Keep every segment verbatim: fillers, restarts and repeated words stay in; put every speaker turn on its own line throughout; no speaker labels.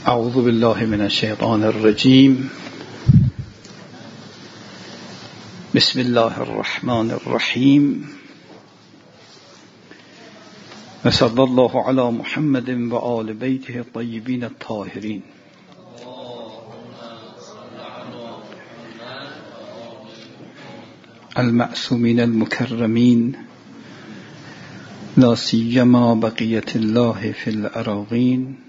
اعوذ بالله من الشیطان الرجیم. بسم الله الرحمن الرحیم. و صلی الله علی محمد و آل بیته الطیبین الطاهرین. المعصومین المکرمین، لا سیما بقیة الله فی الأراضین.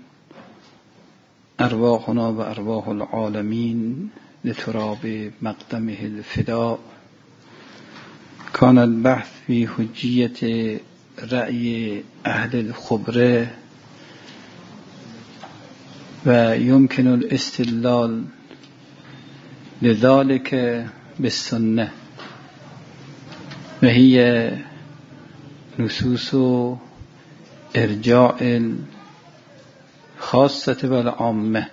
ارواحنا و ارواح العالمین لتراب مقدمه الفداء. کان البحث فی حجیت رأی اهل الخبره و یمکن الاستدلال لذلك بالسنه و هی نصوص ارجاع خاصة والعامة.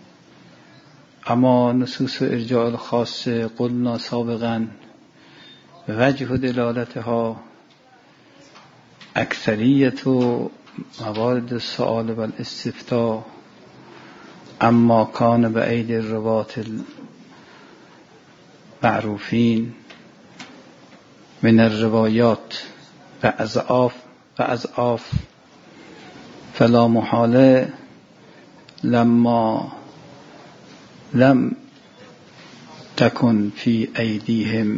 اما نصوص ارجاع الخاصة قلنا سابقا وجه دلالتها اکثریت موارد السؤال والاستفتاء اما کان بأيدي الرواة المعروفين من الروایات و اضعاف و اضعاف فلا محاله لما لم تكن في أيديهم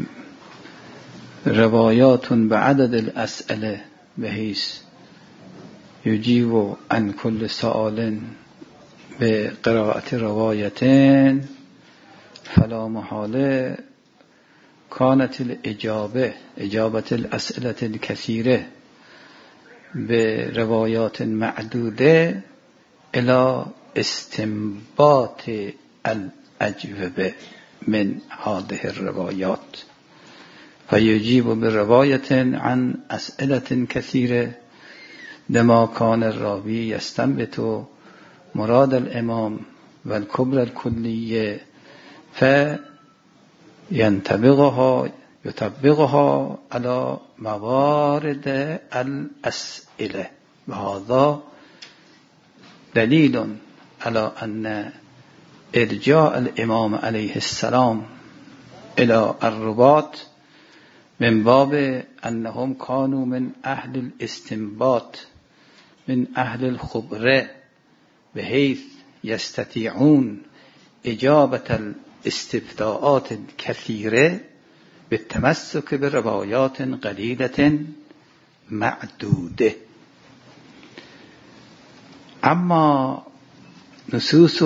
روايات بعدد الأسئلة بحيث يجيب عن كل سؤال بقراءة روايتين فلا محالة كانت الإجابة إجابة الأسئلة الكثيرة بروايات معدودة إلى استنباط الأجوبة من هذه الروايات، فيجيب برواية عن أسئلة كثيرة لما كان الراوي يستنبط مراد الإمام والكبرى الكلية فينطبقها يطبقها على موارد الأسئلة. وهذا دليل على أن إرجاء الإمام عليه السلام إلى الرواة من باب أنهم كانوا من أهل الاستنباط من أهل الخبرة بحيث يستطيعون إجابة الاستفتاءات الكثيرة بالتمسك بروايات قليلة معدودة. اما نصوص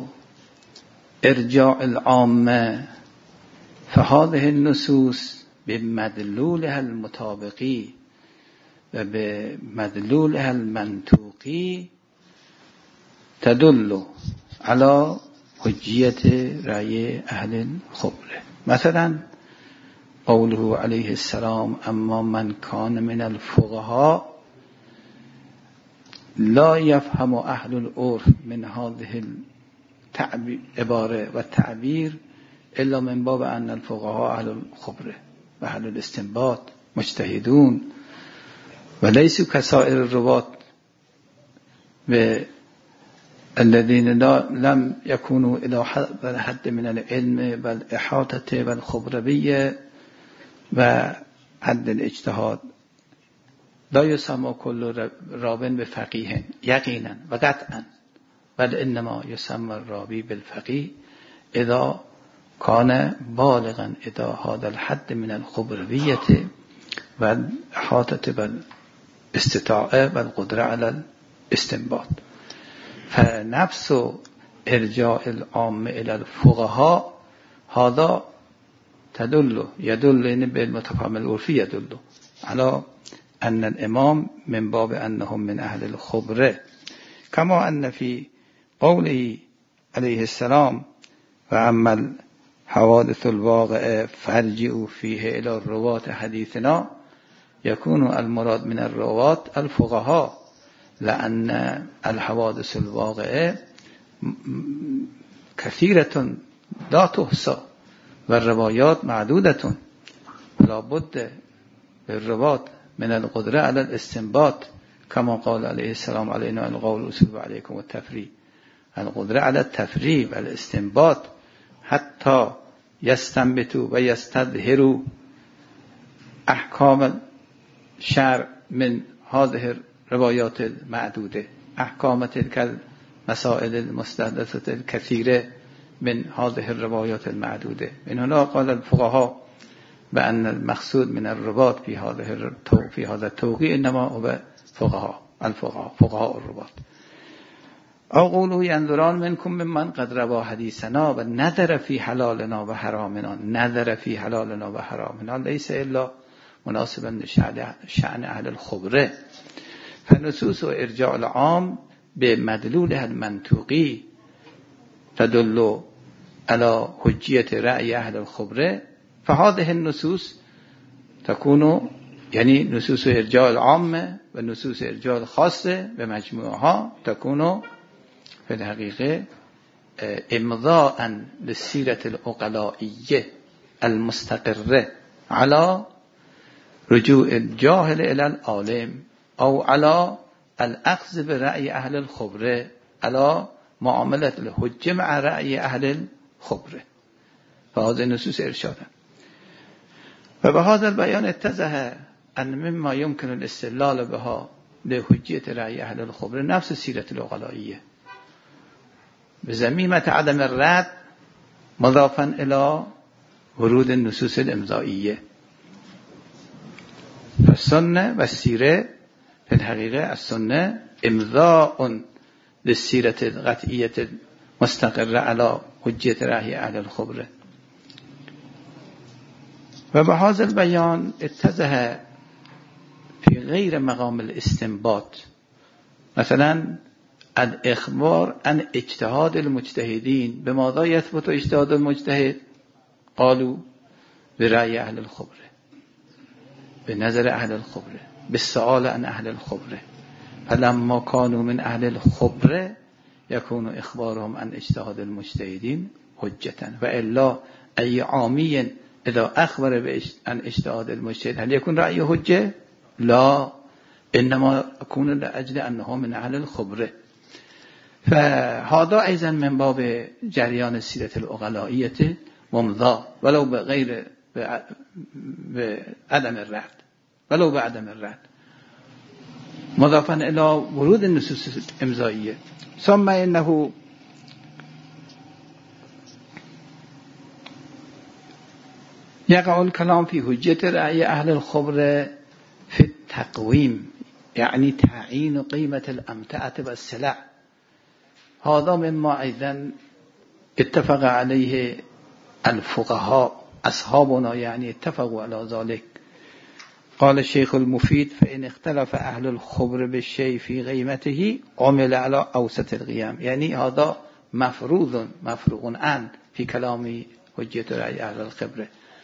ارجاع العامة فهذه النصوص بمدلولها المطابقي وبمدلولها المنطوقي تدل على حجية رأي أهل الخبرة. مثلا قوله عليه السلام اما من كان من الفقهاء لا يفهم أهل العرف من هذه العبارة والتعبير إلا من باب أن الفقهاء أهل الخبرة وأهل الاستنباط مجتهدون وليسوا كسائر الرواة الذين لم يكونوا إلى حد من العلم والإحاطة والخبرية وحد الاجتهاد. لا يسمى كل راو بفقيه يقينا وقطعا، بل إنما يسمى الراوي بالفقيه إذا كان بالغا إذا هذا الحد من الخبرية والإحاطة والاستطاعة والقدرة على الاستنباط. فنفس إرجاء العام إلى الفقهاء هذا تدل يدل بالمتفاهم العرفي يدل على أن الإمام من باب أنهم من أهل الخبرة، كما أن في قوله عليه السلام وأما الحوادث الواقعة فارجعوا فيه إلى الرواة حديثنا يكون المراد من الرواة الفقهاء، لأن الحوادث الواقعة كثيرة لا تحصى والروايات معدودة، لا بد للرواة من القدرة على الاستنباط كما قال عليه السلام علينا القول والأصول وعليكم التفريق. القدره علی التفریع و الاستنباط حتی یستنبتوا و یستظهروا احکام شرع من هذه الروايات المعدوده احکام تلك المسائل المستحدثه الكثيره من هذه الروايات المعدوده. من هنا قال الفقهاء بأن المقصود من الرباط في هذا في هذا التوقيع انما هو فقهاء الفقهاء فقهاء الرباط. او قولوا ينظران منكم ممن قد روا حديثنا و نظر في حلالنا و حرامنا. نظر في حلالنا و حرامنا ليس الا مناسبا لشأن اهل الخبره. فنصوص ارجاع العام بمدلولها المنطوقي تدل على حجية رأي أهل الخبره. فهذه النصوص تكون يعني نصوص ارجاع العامة و نصوص ارجاع الخاصة بمجموعها تكون في الحقيقة امضاء للسيرة العقلائية المستقرة على رجوع الجاهل إلى العالم او على الأخذ برأي أهل الخبره على معاملة الحجة مع رأي أهل الخبره. فهذه النصوص إرشادا. وبهذا البيان اتضح أن مما يمكن الاستدلال بها لحجية رأي أهل الخبره نفس السيرة العقلائية بزميمة عدم الرد مضافا إلى ورود النصوص الإمضائية. فالسنة والسيرة في الحقيقة السنة امضاء للسيرة القطعية المستقرة على حجية رأي أهل الخبره. وبهذا البيان اتضح في غير مقام الاستنباط مثلا الإخبار عن اجتهاد المجتهدين. بماذا يثبت اجتهاد المجتهد؟ قالوا برأي أهل الخبره، بنظر أهل الخبره، بالسؤال عن أهل الخبره. فلما كانوا من أهل الخبره يكون إخبارهم عن اجتهاد المجتهدين حجة. وإلا أي عامي إذا أخبر عن اجتهاد المجتهد هل يكون رأيه حجة؟ لا، إنما يكون لأجل أنه من أهل الخبره. فهذا أيضا من باب جريان السيرة العقلائية ممضى ولو بغير بعدم الرد ولو بعدم الرد مضافا إلى ورود النصوص الإمضائية. ثم إنه يقع الكلام في حجة رأي أهل الخبره في التقويم يعني تعيين قيمة الأمتعة والسلع. هذا مما أيضا اتفق عليه الفقهاء أصحابنا يعني اتفقوا على ذلك. قال الشيخ المفيد فإن اختلف أهل الخبر بالشيء في قيمته عمل على أوسط القيم. يعني هذا مفروض مفروغ عن في كلام حجة رأي أهل الخبره.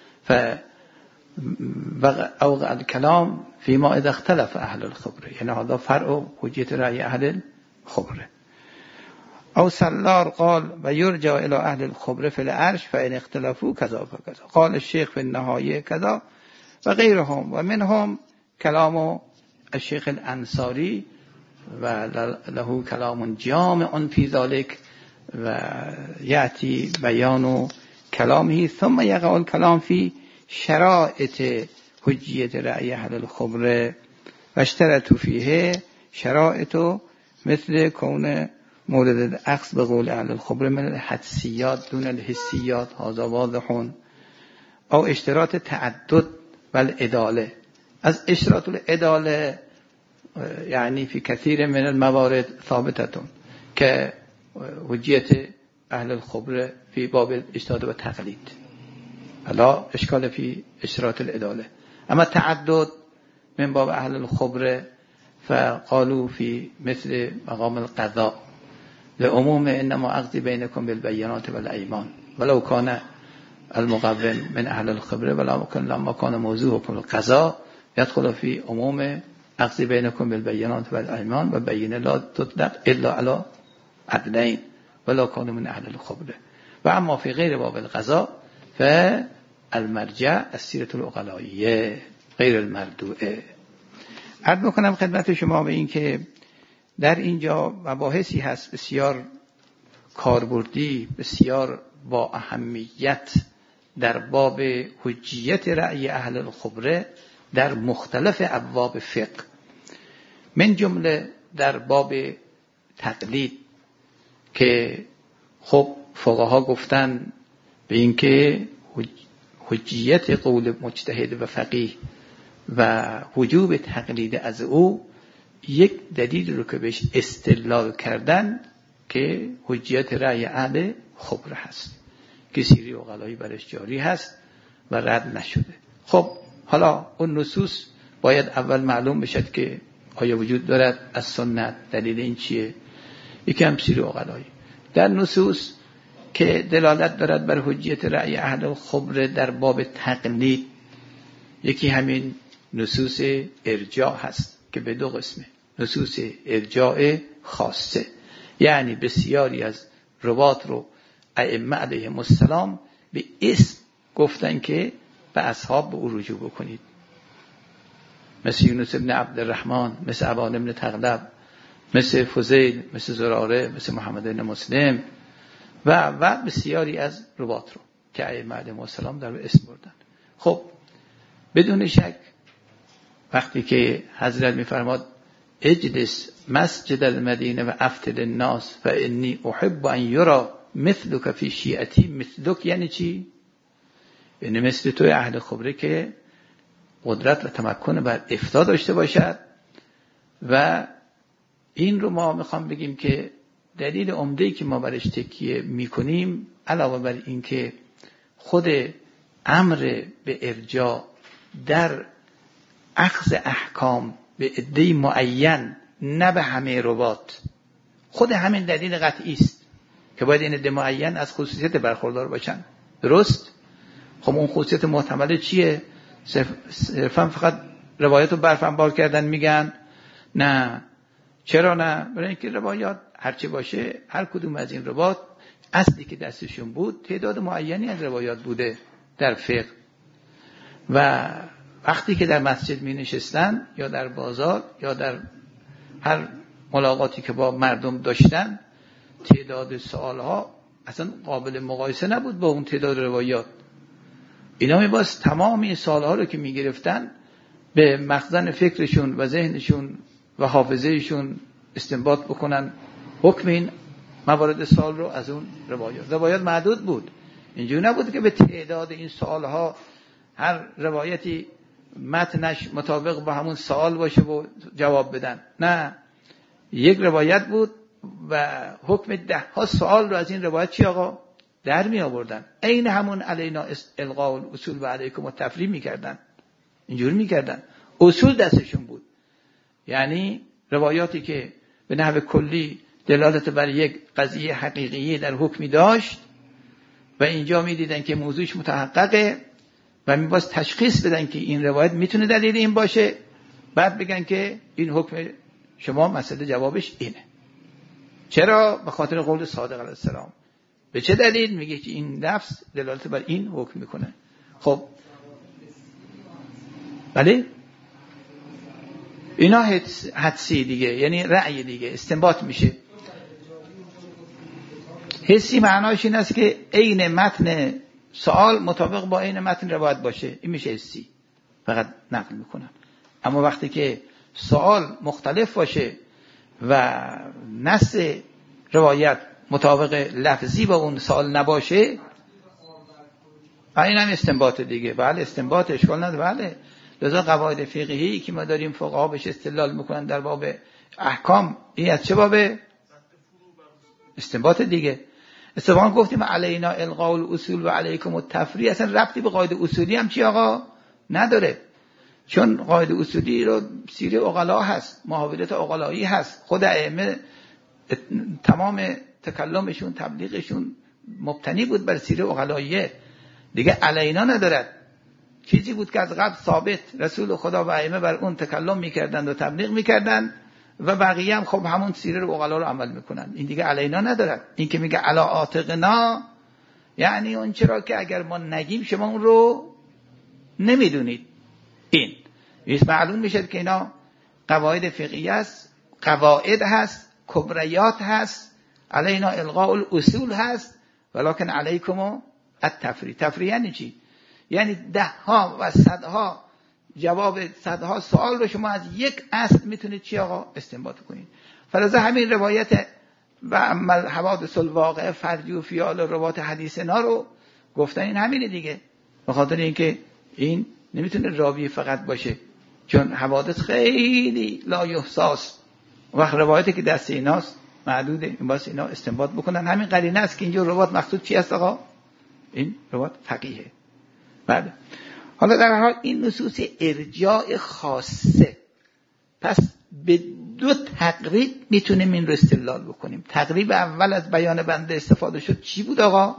فأوقع الكلام فيما إذا اختلف أهل الخبره يعني هذا فرع حجة رأي أهل الخبره. أو سلار قال ويرجع إلى أهل الخبره في العرش فإن اختلفوا كذا وكذا. قال الشيخ في النهاية كذا وغيرهم. ومنهم كلام الشيخ الأنصاري وله كلام جامع في ذلك ويأتي بيان كلامه. ثم يقع الكلام في شرائط حجية رأي أهل الخبره واشترطوا فيه شرائط مثل كون مورد الأخذ بقول أهل الخبره من الحدسيات دون الحسيات هذا واضح. أو اشتراط تعدد والعدالة. از اشتراط العدالة يعني في كثير من الموارد ثابتة كحجية أهل الخبره في باب الاجتهاد والتقليد لا اشكال في اشتراط العدالة. أما التعدد من باب أهل الخبره فقالوا في مثل مقام القضاء لعموم إنما أقضي بينكم بالبينات والأيمان ولو كان المقوم من أهل الخبره ولكن لما كان موضوعكم القضاء يدخل في عموم أقضي بينكم بالبينات والأيمان وبينة لا تطلق إلا على عدلين ولو كانوا من أهل الخبره. وأما في غير باب القضاء فالمرجع السيرة العقلائية غير المردوعه. عرض میکنم خدمت شما به این که در اینجا مباحثی هست بسیار کاربردی بسیار با اهمیت در باب حجیت رأی اهل الخبره در مختلف ابواب فقه، من جمله در باب تقلید که خب فقها گفتن به اینکه حجیت قول مجتهد و فقیه و وجوب تقلید از او یک دلیل رو که بهش استدلال کردن که حجیت رأی اهل خبره هست که سیری عقلایی برش جاری هست و رد نشده. خب حالا اون نصوص باید اول معلوم بشد که آیا وجود دارد از سنت، دلیل این چیه؟ یکی هم سیری عقلایی در نصوص که دلالت دارد بر حجیت رأی اهل خبره در باب تقلید، یکی همین نصوص ارجاع هست که به دو قسمه، نصوص ارجاع خاصه، یعنی بسیاری از روات رو ائمه علیهم السلام به اسم گفتن که به اصحاب به او رجوع بکنید، مثل یونس ابن عبدالرحمن، مثل ابان ابن تغلب، مثل فضیل، مثل زراره، مثل محمد بن مسلم و و بسیاری از روات رو که ائمه علیهم السلام در به اسم بردن. خب بدون شک وقتی که حضرت میفرماد اجلس مسجد المدینه و افتل الناس فانی احب ان یرى مثلک فی شیعتی، مثلک یعنی چی؟ یعنی مثل توی اهل خبره که قدرت و تمکن بر افتاء داشته باشد. و این رو ما میخوام بگیم که دلیل عمده‌ای که ما برش تکیه میکنیم علاوه بر این که خود امر به ارجاع در اخذ احکام به عده معین نه به همه روات، خود همین دلیل قطعی است که باید این عده معین از خصوصیت برخوردار باشن. درست؟ خب اون خصوصیت محتمله چیه؟ صرفا فقط روایت رو برفنبار کردن میگن؟ نه. چرا نه؟ برای اینکه روایات هرچی باشه هر کدوم از این روایات اصلی که دستشون بود تعداد معینی از روایات بوده در فقه، و وقتی که در مسجد می نشستن یا در بازار یا در هر ملاقاتی که با مردم داشتن تعداد سوالها اصلا قابل مقایسه نبود با اون تعداد روایات. اینا می باز تمام این سوالها رو که می گرفتن به مخزن فکرشون و ذهنشون و حافظهشون استنباط بکنن حکم این موارد سوال رو از اون روایات. روایات محدود بود، اینجوری نبود که به تعداد این سوالها هر روایتی متنش مطابق با همون سوال باشه و جواب بدن. نه، یک روایت بود و حکم ده ها سوال رو از این روایت چی آقا در می آوردن، عین همون علینا القاء الاصول و علیکم التفریع می کردن، اینجوری می کردن، اصول دستشون بود. یعنی روایاتی که به نحو کلی دلالت بر یک قضیه حقیقی در حکمی داشت و اینجا می دیدن که موضوعش متحققه و می باز تشخیص بدن که این روایت میتونه دلیل این باشه، بعد بگن که این حکم شما مسئله جوابش اینه. چرا؟ به خاطر قول صادق علیه السلام. به چه دلیل؟ میگه که این لفظ دلالت بر این حکم میکنه. خب بله اینا حدسی دیگه، یعنی رأی دیگه، استنباط میشه. حسی معناش این است که عین متن سوال مطابق با عین متن روایت باشه، این میشه حسی، فقط نقل میکنن. اما وقتی که سوال مختلف باشه و نص روایت مطابق لفظی با اون سوال نباشه، این هم استنباط دیگه. بله استنباط اشکال نداره. بله لذا قواعد فقهی که ما داریم فقها بهش استدلال میکنن در باب احکام، این از چه بابه؟ استنباط دیگه. استفان گفتیم علینا القاء الاصول و علیکم التفریع، اصلا ربطی به قاعده اصولی هم چی آقا نداره، چون قاعده اصولی رو سیره عقلا هست، محاولات عقلایی هست. خود ائمه تمام تکلمشون تبلیغشون مبتنی بود بر سیره عقلاییه دیگه، علینا ندارد. چیزی بود که از قبل ثابت رسول خدا و ائمه بر اون تکلم میکردند و تبلیغ میکردند و بقیه هم خب همون سیره عقلا رو عمل میکنن، این دیگه علینا ندارد. این که میگه علی عاتقنا یعنی اون چرا که اگر ما نگیم شما اون رو نمیدونید. این ایست معلوم میشه که اینا قواعد فقهی است، قواعد هست، کبریات هست، علینا الغاء الاصول هست ولکن علیکم التفریع. تفریع یعنی چی؟ یعنی ده ها و صدها جواب صدها سوال رو شما از یک اصل میتونید چی آقا استنباط کنید. فلذا همین روایت و عمل حوادث الواقع فرجی و فیال و روایت حدیثنا رو گفتن این همینه دیگه، به خاطر اینکه این نمیتونه راوی فقط باشه، چون حوادث خیلی لا یحصاست. وقت روایتی که دست ایناست محدوده، این باز اینا استنباط بکنن. همین قرینه است که اینجا روایت مقصود چی است آقا؟ این روایت فقیهه. بله. حالا در حال این نصوص ارجاع خاصه، پس به دو تقریب میتونیم این رو استدلال بکنیم. تقریب اول از بیان بنده استفاده شد چی بود آقا؟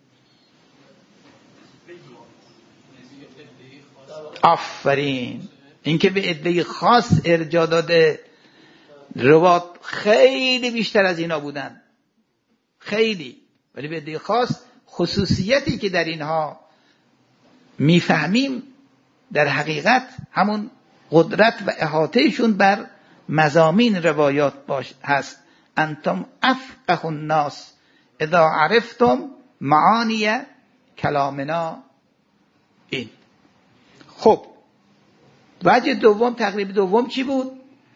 آفرین، اینکه به عده خاص ارجاع داده. روایات خیلی بیشتر از اینا بودن، خیلی، ولی به عده خاص. خصوصیتی که در اینها میفهمیم در حقیقت همون قدرت و احاطهشون بر مضامین روایات باش هست. انتم افقه الناس اذا عرفتم معانی کلامنا. این خب وجه دوم، تقریب دوم چی بود؟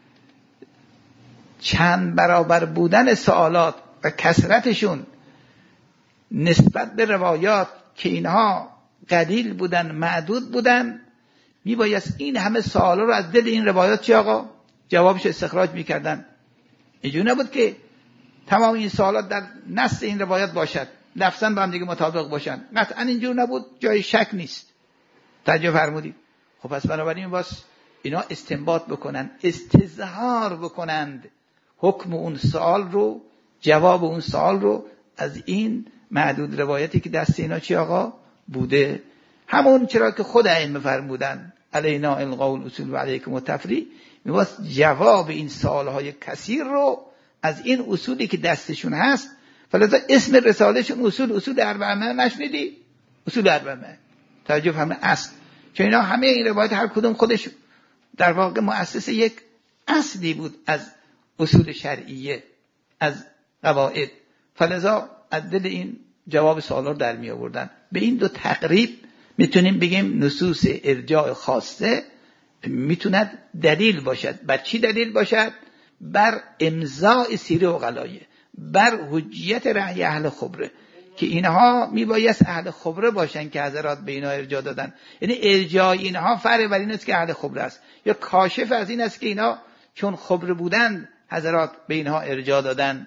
چند برابر بودن سوالات و کثرتشون نسبت به روایات که اینها قلیل بودن، معدود بودن، میبایست این همه سوالا رو از دل این روایات چی آقا جوابش استخراج میکردن. اینجوری نبود که تمام این سوالات در نص این روایات باشد، لفظاً با هم دیگه مطابق باشن، قطعا اینجور نبود، جای شک نیست. توجه فرمودید؟ خب پس بنابراین باز اینا استنباط بکنن، استظهار بکنند حکم اون سوال رو، جواب اون سوال رو از این معدود روایتی که دست اینا چی آقا بوده. همون چرا که خود ائمه فرمودن علینا الغاء الاصول و علیکم التفریع، می‌خواست جواب این سوالهای کثیر رو از این اصولی که دستشون هست. فلذا اسم رسالهشون اصول اصول اربعه نشنیدی؟ اصول اربعه. توجه فرمودید؟ اصل. چون اینا همه این روایت هر کدوم خودش در واقع مؤسس یک اصلی بود از اصول شرعیه، از قواعد. فلذا از دل این جواب سوالا رو در می آوردن. به این دو تقریب میتونیم بگیم نصوص ارجاع خاصه میتوند دلیل باشد. بر چی دلیل باشد؟ بر امضاء سیره و غلایه، بر حجیت رأی اهل خبره، که اینها میبایست اهل خبره باشن که حضرات به اینها ارجاع دادن. یعنی ارجاع اینها فرع بر این است که اهل خبره است، یا کاشف از این است که اینها چون خبره بودن حضرات به اینها ارجاع دادن.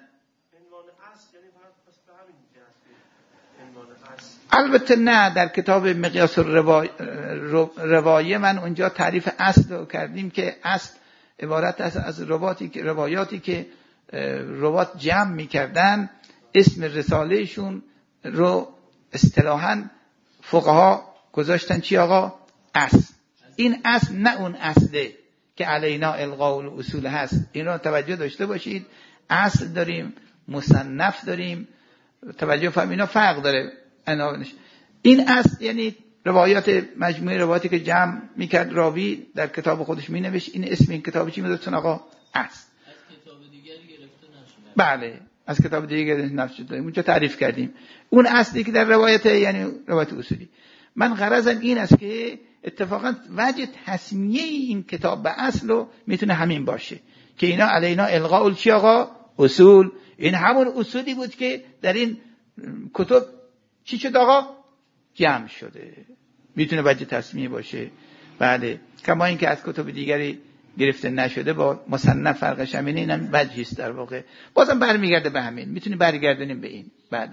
البته نه، در کتاب مقیاس روایه من اونجا تعریف اصل رو کردیم که اصل عبارت است از روایاتی که روایاتی که روایات جمع می‌کردن، اسم رسالهشون رو اصطلاحاً فقها گذاشتن چی آقا؟ اصل. این اصل نه اون اصله که علینا الغاء الاصول هست. این رو توجه داشته باشید. اصل داریم، مصنف داریم، توجه فهم، اینا فرق داره. این اصل یعنی روایات، مجموعه روایاتی که جمع میکرد راوی در کتاب خودش مینوشت. این اسم این کتاب چی میذاشتن آقا؟ اصل. از کتاب دیگری گرفته نشده. بله، از کتاب دیگری گرفته نشده. اونجا تعریف کردیم. اون اصلی که در روایت یعنی روایت اصولی. من غرضم این است که اتفاقا وجه تسمیه این کتاب به اصل رو میتونه همین باشه که اینا علینا الغاء چی آقا؟ اصول. این همون اصولی بود که در این کتب چی شد آقا؟ جمع شده. میتونه وجه تسمیه باشه. بله، کما این که از کتب دیگری گرفته نشده با مصنف فرقش همینه. اینم وجهی است در واقع. بازم برمیگرده به همین، میتونیم برگردونیم به این. بله.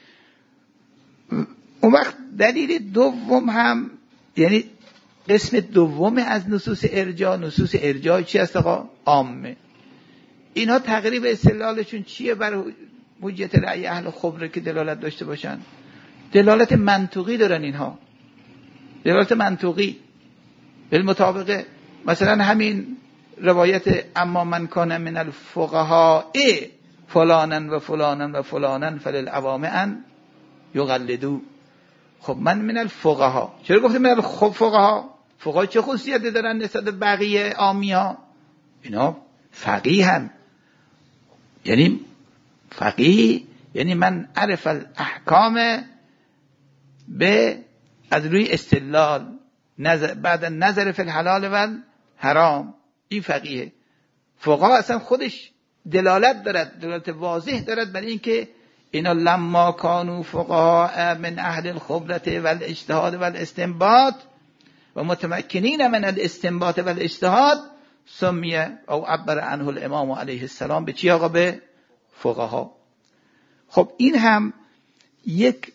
اون وقت دلیل دوم هم، یعنی قسم دوم از نصوص ارجاع، نصوص ارجاع چی است آقا؟ عامه. اینها تقریب استدلالشون چیه بر حجیت رأی اهل خبره که دلالت داشته باشن؟ دلالت منطقی دارن اینها، دلالت منطقی بالمطابق. مثلا همین روایت اما من کان من الفقهاء فلانا و فلانا و فلانا فللعوام یقلدو. خب من من الفقهاء، چرا گفتم من الفقهاء؟ فقها چه خصوصیتی دارن نسبت به بقیه عامی ها؟ اینا فقیهن، یعنی فقیه یعنی من عرف الاحکام به از روی استدلال نظر بعد نظر فی الحلال و حرام. این فقیه. فقها اصلا خودش دلالت دارد، دلالت واضح دارد برای اینکه اینا لما کانوا فقهاء من اهل الخبرة والاجتهاد والاستنباط و متمکنین من الاستنباط والاجتهاد سمیه او عبر عنه الامام علیه السلام به چی آقا؟ به فقها. خب این هم یک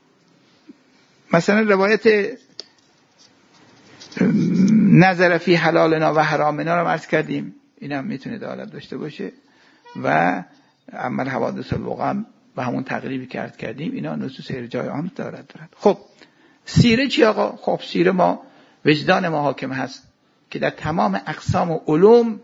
مثلا روایت نظر فی حلالنا و حرامنا رو عرض کردیم، این هم میتونه دلالت داشته باشه و عمل حوادث الوقوع و همون تقریبی که عرض کردیم اینا نصوص ارجاع آن دارد دارد. خب سیره چی آقا؟ خب سیره ما وجدان ما حاکم هست که در تمام اقسام و علوم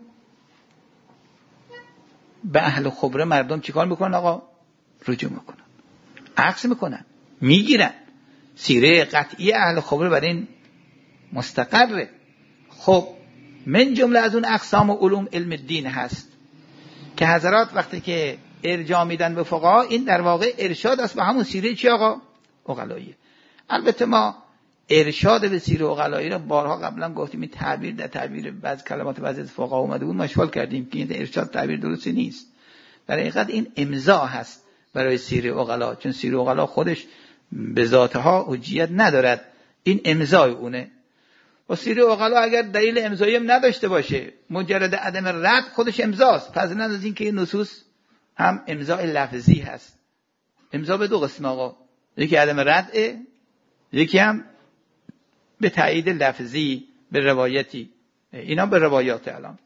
به اهل خبره مردم چیکار میکنن آقا؟ رجوع میکنن، عکس میکنن، میگیرن. سیره قطعی اهل خبره بر این مستقره. خب من جمله از اون اقسام و علوم علم الدین هست که حضرات وقتی که ارجاع میدن به فقها این در واقع ارشاد است به همون سیره چی آقا؟ عقلایی. البته ما ارشاد به سیره عقلایی را بارها قبلا گفتیم، این تعبیر در تعبیر بعض کلمات بعضی از فقها اومده بود، مشغول کردیم که این ارشاد تعبیر درستی نیست. در حقیقت این امضا هست برای سیره عقلا، چون سیره عقلا خودش به ذاتها حجیت ندارد، این امضای اونه. و سیره عقلا اگر دلیل امضایی هم نداشته باشه، مجرد عدم رد خودش امضاست. فضلا از این که این نصوص هم امضای لفظی هست. امضا به دو قسم آقا، یکی عدم رده، یکی هم به تایید لفظی به روایتی. اینا به روایات الان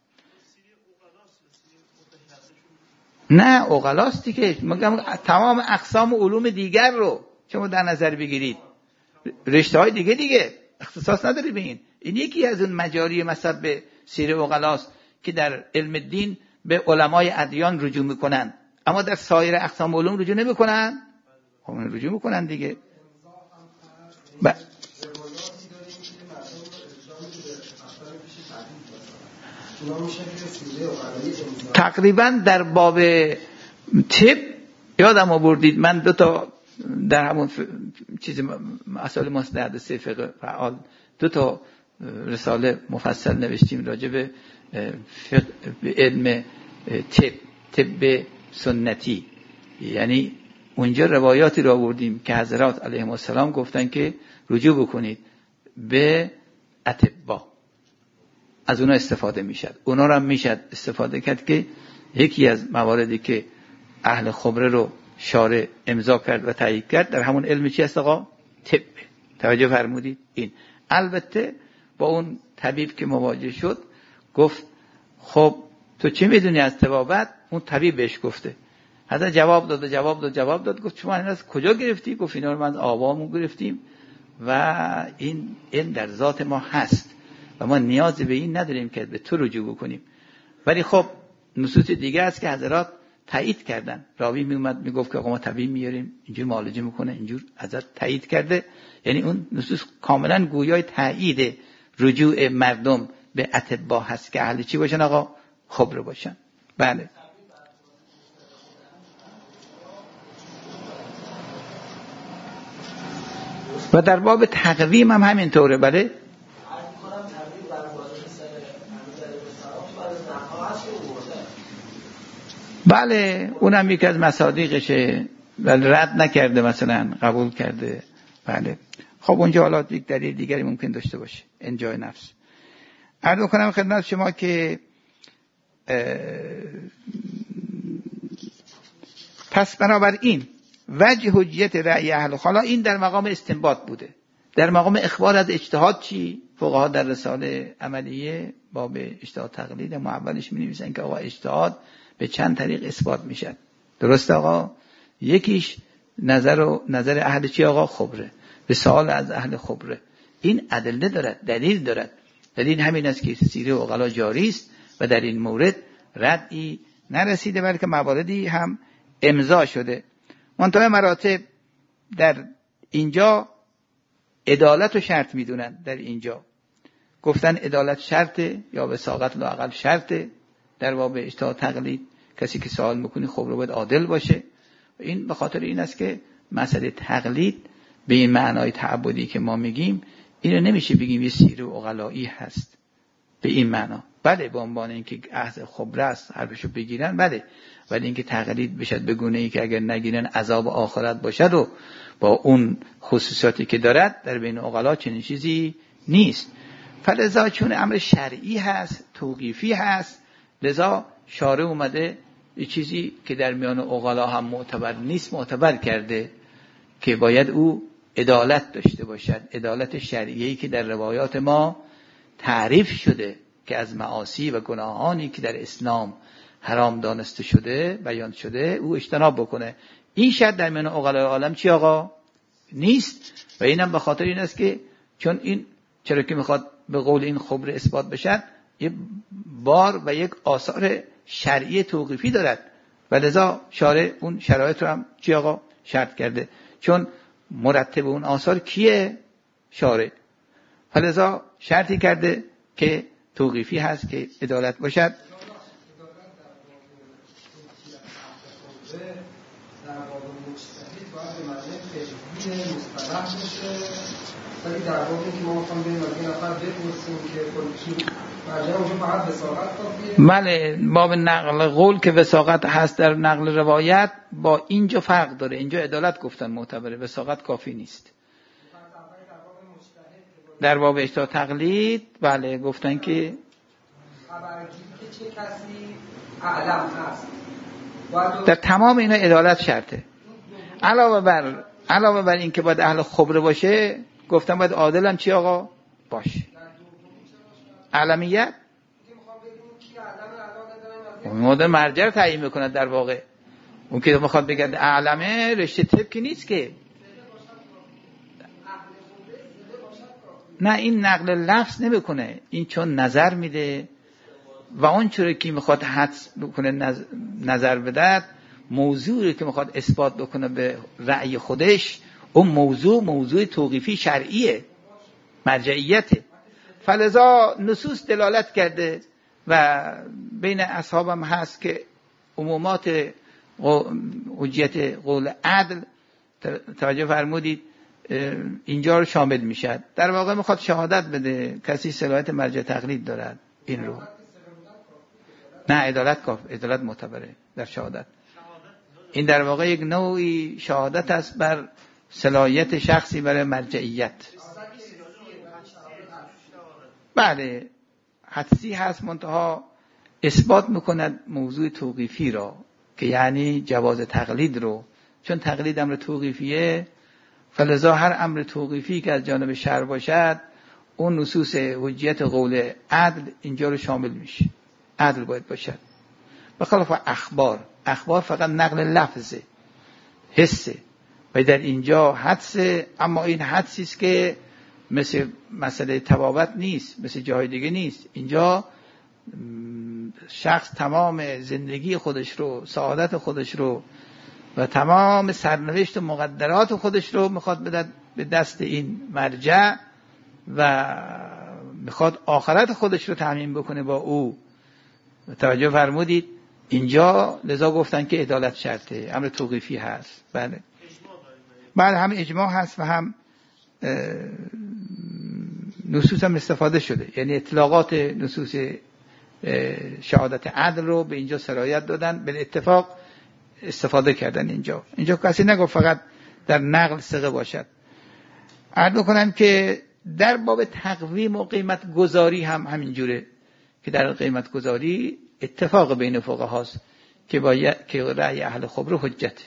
نه عقلاستی که میگم تمام اقسام علوم دیگر رو شما در نظر بگیرید، رشته های دیگه دیگه اختصاص نداری به این. این یکی از اون مجاری مذهب به سیره عقلاست که در علم الدین به علمای ادیان رجوع میکنن، اما در سایر اقسام علوم رجوع نمیکنن. خب رجوع میکنن دیگه. ب... تقریبا در باب طب یادم آوردید من دو تا در همون ف... چیز مسائل مصدر سه فقه فعال دو تا رساله مفصل نوشتیم راجع به فقه علم طب طب سنتی، یعنی اونجا روایاتی را آوردیم که حضرات علیهم السلام گفتن که رجوع بکنید به اطباء، از اونا استفاده میشد. اونا را هم میشد استفاده کرد که یکی از مواردی که اهل خبره رو شارع امضا کرد و تایید کرد در همون علم چی است آقا؟ طب. توجه فرمودید؟ این البته با اون طبیب که مواجه شد گفت خب تو چی میدونی از طبابت؟ اون طبیب بهش گفته. حضرت جواب داد جواب داد جواب داد گفت شما این از کجا گرفتی؟ گفت اینا رو من از آبامون گرفتیم و این علم در ذات ما هست و ما نیاز به این نداریم که به تو رجوع بکنیم. ولی خب نصوص دیگه است که حضرات تایید کردن. راوی می اومد میگفت که آقا ما طبیب میاریم اینجور معالجه میکنه، اینجور حضرت تایید کرده. یعنی اون نصوص کاملا گویای تایید رجوع مردم به اطباء هست که اهل چی باشن آقا؟ خبره باشن. بله و در باب تقویم هم همینطوره. بله بله اونم یکی از مصادیقشه ولی رد نکرده، مثلا قبول کرده. بله خب اونجا حالا یک دلیل دیگری ممکن داشته باشه، انجای نفس. عرض کنم خدمت شما که پس بنابراین وجه حجیت رأی اهل خلا این در مقام استنباط بوده. در مقام اخبار از اجتهاد چی؟ فقها در رساله عملیه باب اجتهاد تقلید ما اولش می نویسن که آقا اجتهاد به چند طریق اثبات میشد. درست آقا؟ یکیش نظر و نظر اهل چی آقا؟ خبره، به سوال از اهل خبره. این ادله دارد، دلیل دارد. دلیل همین است که سیره عقلا جاری است و در این مورد ردی نرسیده بلکه مواردی هم امضا شده. منتها مراتب در اینجا عدالت و شرط میدونن. در اینجا گفتن عدالت شرطه یا وثاقت لااقل شرطه در باب اجتهاد تقلید کسی که سوال میکنی خب رو باید عادل باشه. این به خاطر این است که مسئله تقلید به این معنای تعبدی که ما میگیم اینو نمیشه بگیم یه سیر عقلایی هست به این معنا. بله به عنوان اینکه اهل خبره است حرفشو بگیرن بله، ولی اینکه تقلید بشد به گونه‌ای که اگر نگیرن عذاب آخرت باشد و با اون خصوصیاتی که دارد در بین عقلا چنین چیزی نیست. فلذا چون امر شرعی هست توقیفی هست، لذا شارع اومده یه چیزی که در میان عقلا هم معتبر نیست معتبر کرده که باید او عدالت داشته باشد، عدالت شرعیه‌ای که در روایات ما تعریف شده که از معاصی و گناهانی که در اسلام حرام دانسته شده بیان شده او اجتناب بکنه. این شرط در میان عقلای عالم چی آقا؟ نیست. و اینم به خاطر این است که چون این چرا که میخواد به قول این خبره اثبات بشد یه بار و یک آثار شرعی توقیفی دارد و لذا شارع اون شرایط رو هم چی آقا؟ شرط کرده. چون مرتب اون آثار کیه؟ شارع. فلذا شرطی کرده که توقیفی هست که عدالت باشد.
در باب مجتهد باید به معنی تجویل مصطلح باشه، ولی در بابی که ما میخوام بریم از این نفر بپرسیم که کلکی مرجع اونجا فقط وثاقت کافیه.
بله باب نقل قول که وثاقت هست در نقل روایت با اینجا فرق داره. اینجا عدالت گفتن معتبره، وثاقت کافی نیست. در باب اجتهاد تقلید بله گفتن که
خبرگیری که چه کسی اعلم هست
در تمام اینا عدالت شرطه. علاوه بر علاوه بر این که باید اهل خبره باشه گفتم باید عادل هم چی آقا باشه. علمیت اون مدل مرجع رو تعیین میکنه. در واقع اون که میخواد بگه اعلمه رشته طب که نیست که. نه این نقل لفظ نمیکنه، این چون نظر میده و اون چوری که میخواد حدس بکنه نظر بده موضوعی که میخواد اثبات بکنه به رأی خودش اون موضوع موضوع توقیفی شرعیه مرجعیته. فلذا نصوص دلالت کرده و بین اصحابم هست که عمومات حجیت قول عدل توجه فرمودید اینجا رو شامل میشد. در واقع میخواد شهادت بده کسی صلاحیت مرجع تقلید دارد این رو. نه عدالت کاف عدالت معتبره در شهادت. این در واقع یک نوعی شهادت است بر صلاحیت شخصی برای مرجعیت. بله حدسی هست منتها اثبات میکند موضوع توقیفی را که یعنی جواز تقلید رو. چون تقلید امر توقیفیه فلذا هر امر توقیفی که از جانب شرع باشد اون نصوص حجیت قول عدل اینجا رو شامل میشه. عدل باید باشد. بخلاف اخبار اخبار فقط نقل لفظه حسه و در اینجا حدسه، اما این حدسی است که مثل مسئله تبابت نیست، مثل جای دیگه نیست. اینجا شخص تمام زندگی خودش رو سعادت خودش رو و تمام سرنوشت و مقدرات خودش رو میخواد بده به دست این مرجع و میخواد آخرت خودش رو تامین بکنه با او. توجه فرمودید اینجا لذا گفتن که عدالت شرطه امر توقیفی هست. بله بعد هم اجماع هست و هم نصوص هم استفاده شده، یعنی اطلاقات نصوص شهادت عدل رو به اینجا سرایت دادن، به اتفاق استفاده کردن. اینجا اینجا کسی نگفت فقط در نقل ثقه باشد. عرض می‌کنم که در باب تقویم و قیمت گذاری هم همینجوره که در قیمت گذاری اتفاق بین فقهاست که باید که رأی اهل خبره حجته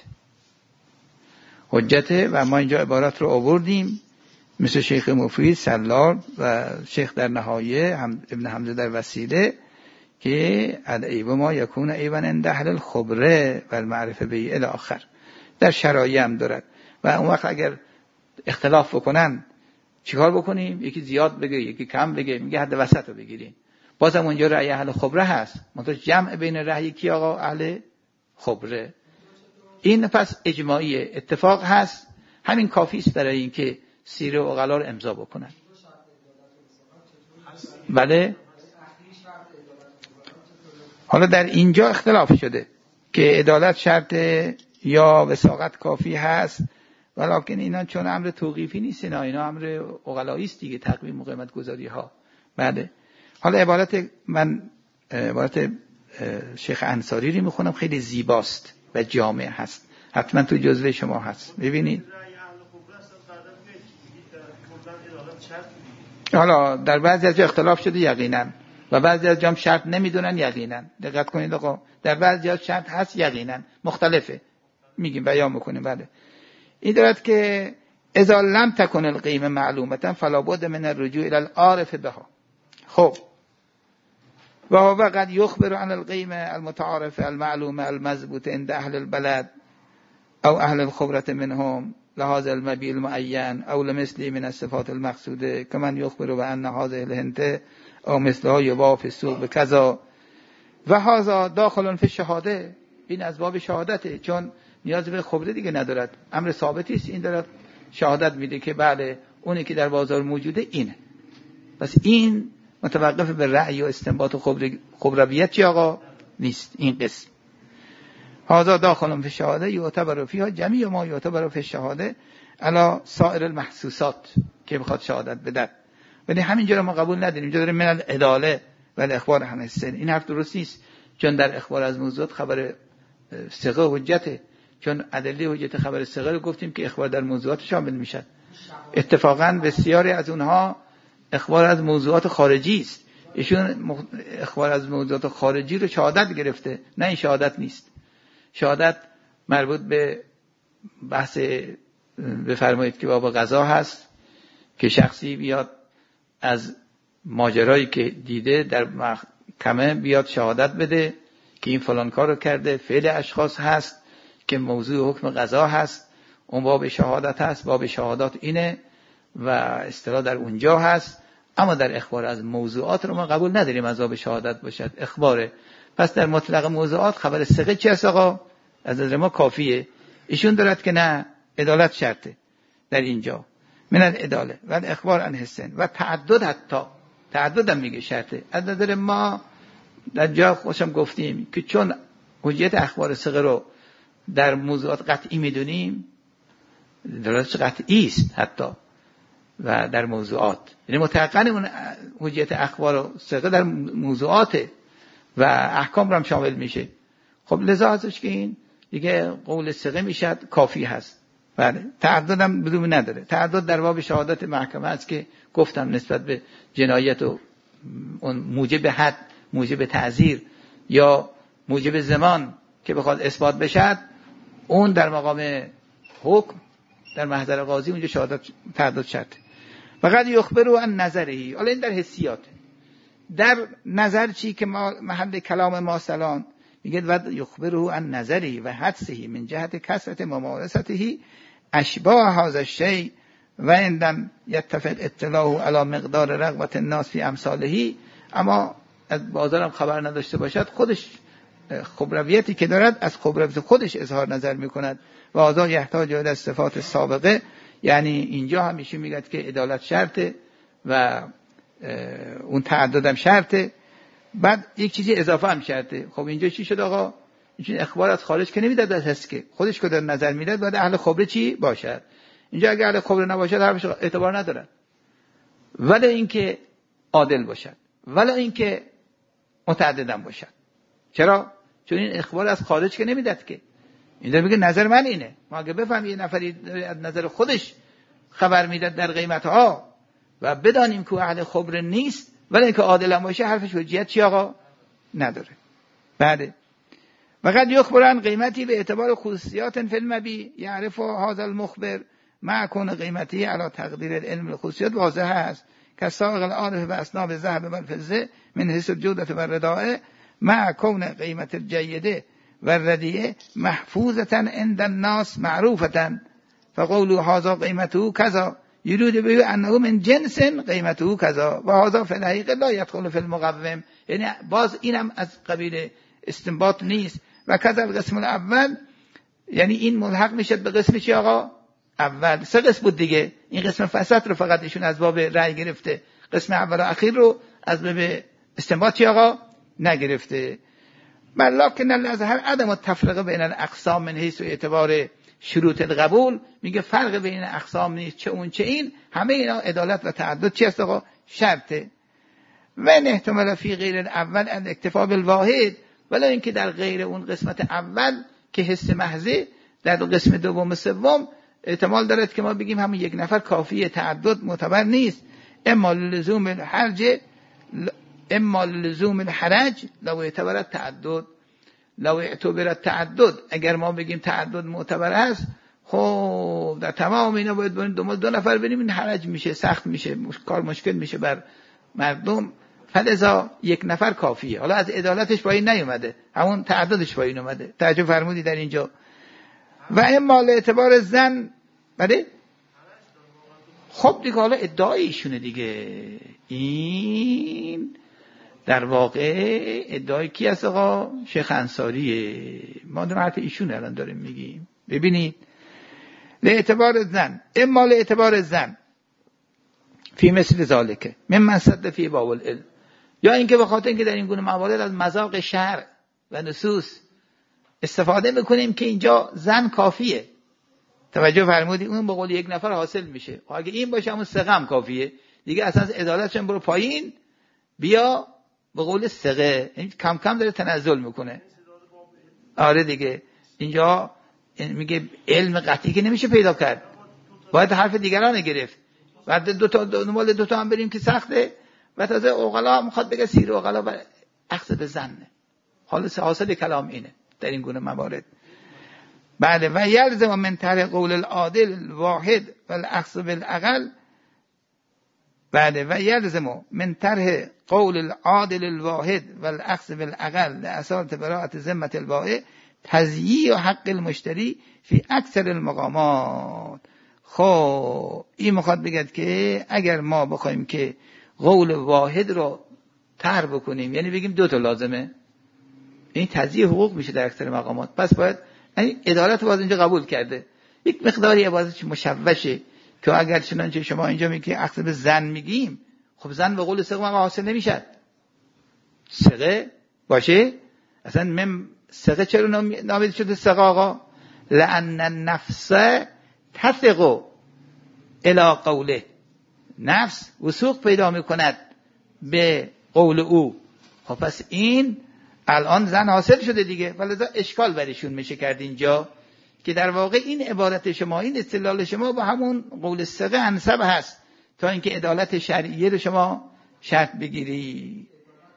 حجته و ما اینجا عبارات رو آوردیم مثل شیخ مفید سلال و شیخ در نهایه هم ابن حمزه در وسیله که العیب ما یکون عیبا عند اهل الخبره و المعرفه به الی آخر در شرایع هم دارد. و اون وقت اگر اختلاف بکنن چیکار بکنیم؟ یکی زیاد بگه یکی کم بگه، میگه حد وسط رو بگیریم. بازم اونجا رأی اهل خبره هست، منتها جمع بین رأی کی آقا؟ اهل خبره. این پس اجماعی اتفاق هست، همین کافی است برای اینکه سیر و عقلا رو امضا بکنن. بله حالا در اینجا اختلاف شده که عدالت شرطه یا وساقت کافی هست، ولکن اینا چون امر توقیفی نیست، اینا اینا امر عقلایی است دیگه، تقویم و قیمت گذاری ها. بله. حالا عبارت من عبارت شیخ انصاری رو میخونم، خیلی زیباست و جامع هست، حتما تو جزوه شما هست، ببینید. حالا در بعضی از جا اختلاف شده یقینا، و بعضی از جا هم شرط نمیدونن یقینا. دقت کنید آقا، در بعضی از شرط هست یقینا، مختلفه، میگیم بیان میکنیم. بله. این دارد که اذا لم تکن القیمه معلومتا فلا بد من الرجوع الى العارف بها. خب و هو قد يخبر عن القيمة المتعارفة المعلومة المضبوطة عند أهل البلد أو أهل الخبرة منهم لهذا المبيع المعين أو لمثل من الصفات المقصودة كمن يخبر بأن هذه الهنت أو مثلها يباع في السوق بكذا و هذا داخل في الشهاده. این از باب شهادته، چون نیاز به خبره دیگه ندارد، امر ثابتی است، این دارد شهادت میده که بله اونی که در بازار موجوده اینه. پس این متوقف به رأی و استنباط و خبرویت چی آقا نیست. این قسم هذا داخل فی الشهاده یعتبر فیها جمیع ما یعتبر فی الشهاده علی سایر المحسوسات که بخواد شهادت بده. ولی همینجا ما قبول نداریم، اینجا داریم من العداله و الاخبار عن السن. این حرف درست نیست، چون در اخبار از موضوعات خبر ثقه حجته، چون ادله حجت خبر ثقه رو گفتیم که اخبار در موضوعات شامل میشن. اتفاقا بسیاری از اونها اخبار از موضوعات خارجی است، ایشون اخبار از موضوعات خارجی رو شهادت گرفته. نه، این شهادت نیست. شهادت مربوط به بحث بفرمایید که باب قضا هست، که شخصی بیاد از ماجرایی که دیده در محکمه بیاد شهادت بده که این فلان کار رو کرده، فعل اشخاص هست که موضوع حکم قضا هست، اون باب شهادت هست، باب شهادات اینه و اصطلاح در اونجا هست. اما در اخبار از موضوعات رو ما قبول نداریم از باب شهادت باشد، اخباره. پس در مطلق موضوعات خبر ثقه چی هست آقا؟ از نظر ما کافیه. ایشون دارد که نه، عدالت شرطه در اینجا، من العداله و اخبار عن السن و تعدد، حتی تعدد هم میگه شرطه. از نظر ما در جا خوشم گفتیم که چون حجیت اخبار ثقه رو در موضوعات قطعی میدونیم، درست قطعی است حتی و در موضوعات، یعنی متحقن اون حجیت اخبار ثقه در موضوعات و احکام رو هم شامل میشه. خب لذا ازش که این دیگه قول ثقه میشد کافی هست. بله. تعدد هم بدون نداره. تعدد در باب شهادت محکمه است که گفتم نسبت به جنایت و اون موجب حد، موجب تعزیر یا موجب زمان که بخواد اثبات بشد، اون در مقام حکم در محضر قاضی اونجا شهادت تعدد شرطه. فقط یخبرو عن نظری. حالا این در حسیات. در نظر چی که ما محل کلام ما سلام میگه و یخبرو عن نظری و حدسه من جهت کثرت ممارسته اشباه هذا الشیء و اندم یتفق اطلاعه علی مقدار رغبت الناس فی امثاله. اما از بازارم خبر نداشته باشد، خودش خبرویتی که دارد از خبرویت خودش اظهار نظر میکند و آزا یحتاج الی صفات سابقه. یعنی اینجا همیشه میگد که عدالت شرطه و اون تعددم شرطه، بعد یک چیزی اضافه هم شرطه. خب اینجا چی شد آقا؟ این اخبار از خارج که نمیداد، هست که خودش که در نظر میداد باید اهل خبره چی باشد. اینجا اگه اهل خبره نباشد حرفش اعتبار ندارد، ولی اینکه عادل باشد، ولی اینکه متعددم باشد. چرا؟ چون این اخبار از خارج که نمیداد که. اینجا میگه نظر من اینه. ما اگه بفهم یه نفری از نظر خودش خبر میداد در قیمتها و بدانیم که اهل خبره نیست ولی اینکه عادل باشه، حرفش حجیت چی آقا؟ نداره. بعد وقد یخبر عن قیمتی به اعتبار خصوصیات فی المبیع یعرف هذا المخبر مع کون قیمتی علی تقدیر العلم الخصوصیات واضح است که سائق العارف به اصناف الذهب و الفضه من حیث الجودة و الرداء مع کون قیمت الجیده و الردیه محفوظة عند الناس معروفة فقولوا هذا قیمته كذا یرید به انه من جنس قیمته كذا و هذا فی الحقیقه لا يدخل فی المقوم. یعنی باز اینم از قبیل استنباط نیست. و کذا القسم الاول، یعنی این ملحق میشد به قسم چی آقا؟ اول. سه قسم بود دیگه. این قسم فساد رو فقط ایشون از باب رأی گرفته، قسم اول و اخیر رو از باب استنباط چی آقا نگرفته. لکن الازهر عدم التفرقه بین الاقسام من حیث اعتبار شروط القبول، میگه فرق بین اقسام نیست، چه اون چه این، همه اینا عدالت و تعدد چی است آقا؟ شرطه. و ان احتمال فی غیر الاول ان اکتفا بالواحد، ولی اینکه در غیر اون قسمت اول که حس محضه، در قسم دوم و سوم احتمال دارد که ما بگیم همون یک نفر کافیه، تعدد معتبر نیست. اما لزوم الحرج اما لزوم الحرج لو اعتبر تعدد، لو اعتبر تعدد، اگر ما بگیم تعدد معتبر است، خب در تمام اینا باید بریم دو, دو نفر بریم، این حرج میشه، سخت میشه، کار مشکل میشه بر مردم. فلذا یک نفر کافیه. حالا از عدالتش با این نیومده، همون تعددش با این اومده. توجه فرمودی در اینجا. و اما اعتبار زن، بله خب دیگه حالا ادعای ایشونه دیگه، این در واقع ادعای کی است آقا؟ شیخ انصاریه. ما در حرف ایشونه الان داریم میگیم. ببینید اعتبار زن، اما اعتبار زن فی مثل ذالکه ممن صد فی باب العلم، یا اینکه به خاطر اینکه در این گونه موارد از مذاق شرع و نصوص استفاده میکنیم که اینجا زن کافیه. توجه فرمودی؟ اون به قول یک نفر حاصل میشه. اگه این باشه همون ثقه هم کافیه دیگه، اصلا عدالتش برو پایین، بیا به قول ثقه. این کم کم داره تنزل میکنه. آره دیگه، اینجا میگه علم قطعی که نمیشه پیدا کرد، باید حرف دیگران گرفت. بعد دو تا دنبال دو تا هم بریم که سخته. و تازه اوغلا میخواد بگه سیر اوغلا بر اخذ به زنه. خالص حاصل کلام اینه در این گونه موارد. بله. و یلزم من طرح قول العادل الواحد والاخذ بالاقل. بله. و یلزم من طرح قول العادل الواحد والاخذ بالاقل لاساس براءة ذمة البائع تضییع حق المشتری فی اکثر المقامات. خب این میخواد بگه که اگر ما بخوایم که قول واحد رو طرح بکنیم، یعنی بگیم دو تا لازمه، این تضییع حقوق میشه در اکثر مقامات. پس باید، یعنی عدالت باز اینجا قبول کرده، یک مقداری عبادتش مشوشه که اگر چنانچه شما اینجا میگی اخذ به زن میگیم، خب زن به قول ثقه حاصل نمیشه. ثقه باشه اصلا من ثقه چرا نامیده شده ثقه آقا؟ لأن النفس تثق الی قوله، نفس وثوق پیدا میکند به قول او. خب پس این الان زن حاصل شده دیگه، ولذا اشکال برشون میشه کرد اینجا که در واقع این عبارت شما، این استدلال شما با همون قول ثقه انسب هست تا اینکه عدالت شرعیه رو شما شرط بگیری.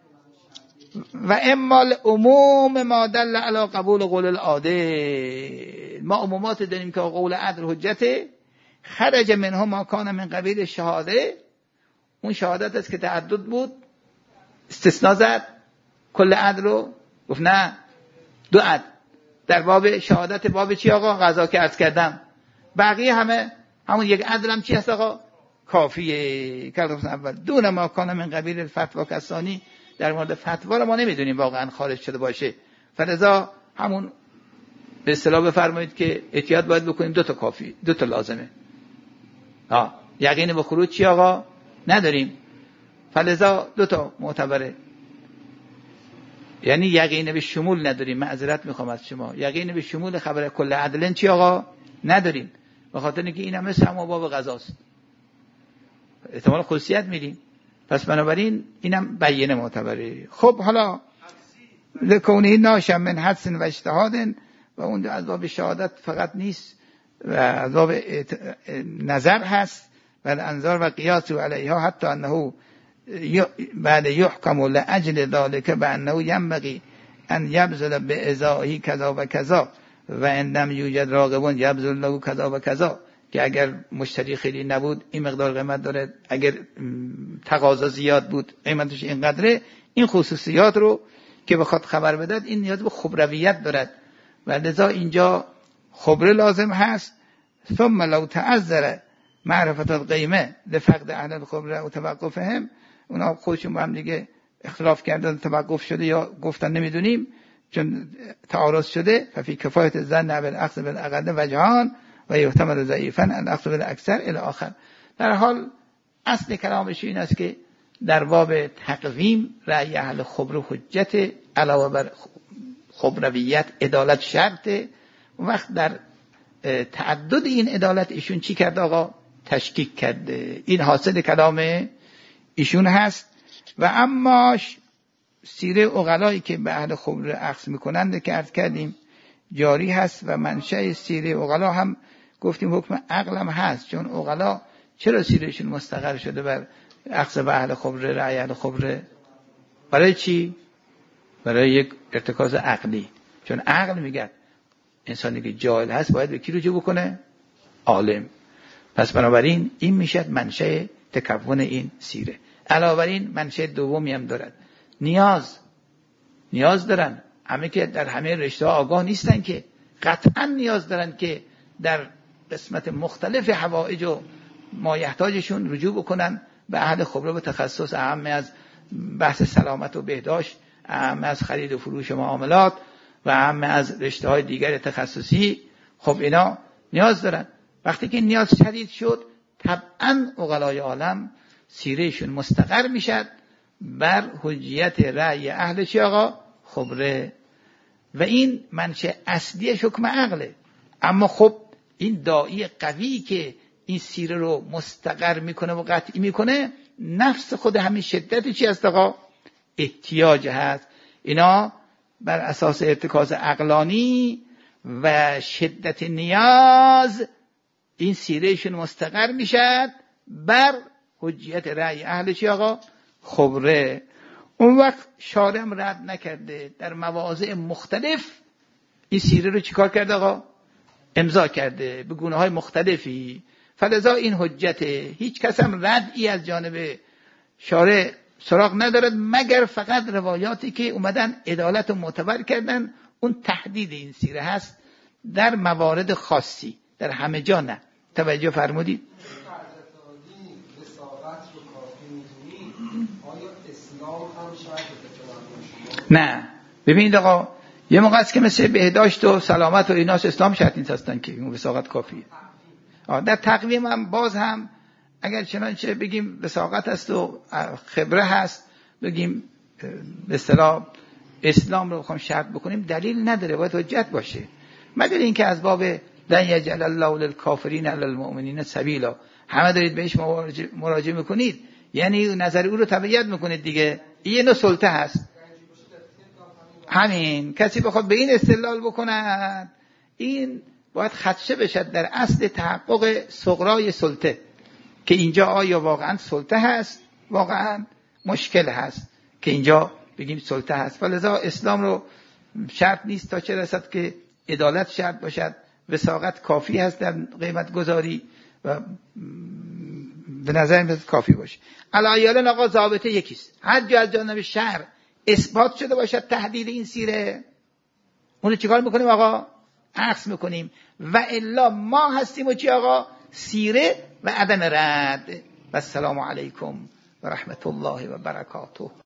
و اما عموم ما دل علی قبول قول العادل، ما عمومات داریم که قول عدل حجته، خرج منها ما کان من قبیل شهاده، اون شهادت است که تعدد بود، استثناء زد کل عدل رو، گفت نه دو عدل در باب شهادت. باب چی آقا؟ قضا که عرض کردم. بقیه همه همون یک عدل هم چی هست آقا؟ کافیه. که اول دون ما کان من قبیل الفتوا کسانی، در مورد فتوا رو ما نمیدونیم واقعا خارج شده باشه، فلذا همون به اصطلاح بفرمایید که احتیاط باید بکنیم دو تا کافی، دو تا لازمه. ها یقین به خروج چی آقا؟ نداریم، فلذا دو تا معتبره. یعنی یقین به شمول نداریم، معذرت میخوام از شما، یقین به شمول خبر کل عدلن چی آقا؟ نداریم، به خاطر اینکه این هم مثل همون باب قضاست، احتمال خصوصیت میدیم. پس بنابراین اینم بیانه معتبره. خب حالا لکونه ناشم من حدس و اجتهاد، و اون از باب شهادت فقط نیست و از باب نظر هست و انظار و قیاس علیها، حتی انه بعد یحکم لاجل ذلك بانه ينبغي ان یبذل بازائه کذا و کذا و ان لم یوجد راغبون یبذل له کذا و کذا، که اگر مشتری خیلی نبود این مقدار قیمت داره، اگر تقاضا زیاد بود قیمتش اینقدره. این خصوصیات رو که بخواد خبر بدد این نیاز به خبرویت دارد و لذا اینجا خبره لازم هست. ثم لو تعذر معرفت القیمه لفقد اهل الخبره و توقفهم، اونا خودشون با هم دیگه اختلاف کردن، توقف شده یا گفتن نمیدونیم چون تعارض شده، ففی کفایت الظن بالاخذ بالاقل وجهان و یحتمل ضعیفا الاخذ بالاکثر الی آخر. در حال اصل کلامش این است که در باب تقویم رأی اهل خبره حجت علاوه بر خبرویت عدالت شرطه. اون وقت در تعدد این عدالت ایشون چی کرد آقا؟ تشکیک کرده. این حاصل کلام ایشون هست. و اما سیره عقلایی که به اهل خبره اخذ میکنند که عرض کردیم جاری هست و منشأ سیره عقلا هم گفتیم حکم عقلم هست، چون عقلا چرا سیرهشون مستقر شده بر اخذ به اهل خبره، رأی اهل خبره؟ برای چی؟ برای یک ارتکاز عقلی. چون عقل میگه انسانی که جاهل هست باید به کی رجوع بکنه؟ عالم. پس بنابراین این میشه منشأ تکون این سیره. علاوه بر این منشأ دومی هم دارد، نیاز نیاز دارن. همه که در همه رشته ها آگاه نیستن که قطعا نیاز دارن که در قسمت مختلف حوائج و مایحتاجشون رجوع بکنن به اهل خبره و تخصص، اهم از بحث سلامت و بهداشت، اهم از خرید و فروش معاملات و اهم از رشته های دیگر تخصصی. خب اینا نیاز دارن. وقتی که نیاز شدید شد طبعا عقلای عالم سیرهشون مستقر میشد بر حجیت رأی اهل چی آقا؟ خبره. و این منشأ اصلی حکم عقله. اما خب این داعی قوی که این سیره رو مستقر میکنه و قطعی میکنه، نفس خود همین شدت چی هست آقا؟ احتیاج هست. اینا بر اساس ارتکاز عقلانی و شدت نیاز این سیرهشون مستقر میشد بر حجیت رأی اهل چی آقا؟ خبره. اون وقت شارم رد نکرده، در مواضع مختلف این سیره رو چیکار کرده آقا؟ امضا کرده به گونه های مختلفی. فلذا این حجت هیچ کس هم ردی از جانب شارع سراغ ندارد مگر فقط روایاتی که اومدن عدالت رو معتبر کردن. اون تحدید این سیره هست در موارد خاصی، در همه جا نه. توجه فرمودید؟ نه ببینید آقا، یه موقع است که مثل بهداشت و سلامت و ایناش اسلام شرط نیست هستن که اون وساقت کافیه. در تقویم هم باز هم اگر چنانچه بگیم وساقت است و خبره هست، بگیم به اصطلاح اسلام رو بخوام شرط بکنیم دلیل نداره، باید حجت باشه. مگر اینکه از باب لن یجعل الله للکافرین علی المؤمنین سبیلا، همه دارید بهش مراجعه میکنید، یعنی نظر او رو تبعیت میکنید دیگه. این نوع سلطه هست. همین کسی بخواد به این استدلال بکنه، این باید خدشه بشد در اصل تحقق صغرای سلطه، که اینجا آیا واقعا سلطه هست، واقعا مشکل هست که اینجا بگیم سلطه هست. فلذا اسلام رو شرط نیست تا چه رسد که عدالت شرط باشد، وساقت کافی هست در قیمت گذاری و به نظر میاد کافی باشه. علایالن آقا ضابطه یکیست، هر جا از جانب شرع اثبات شده باشد تحدید این سیره، اونو چیکار میکنیم آقا؟ عکس میکنیم. و الا ما هستیم و چی آقا؟ سیره و عدم رد. و السلام علیکم و رحمت الله و برکاته.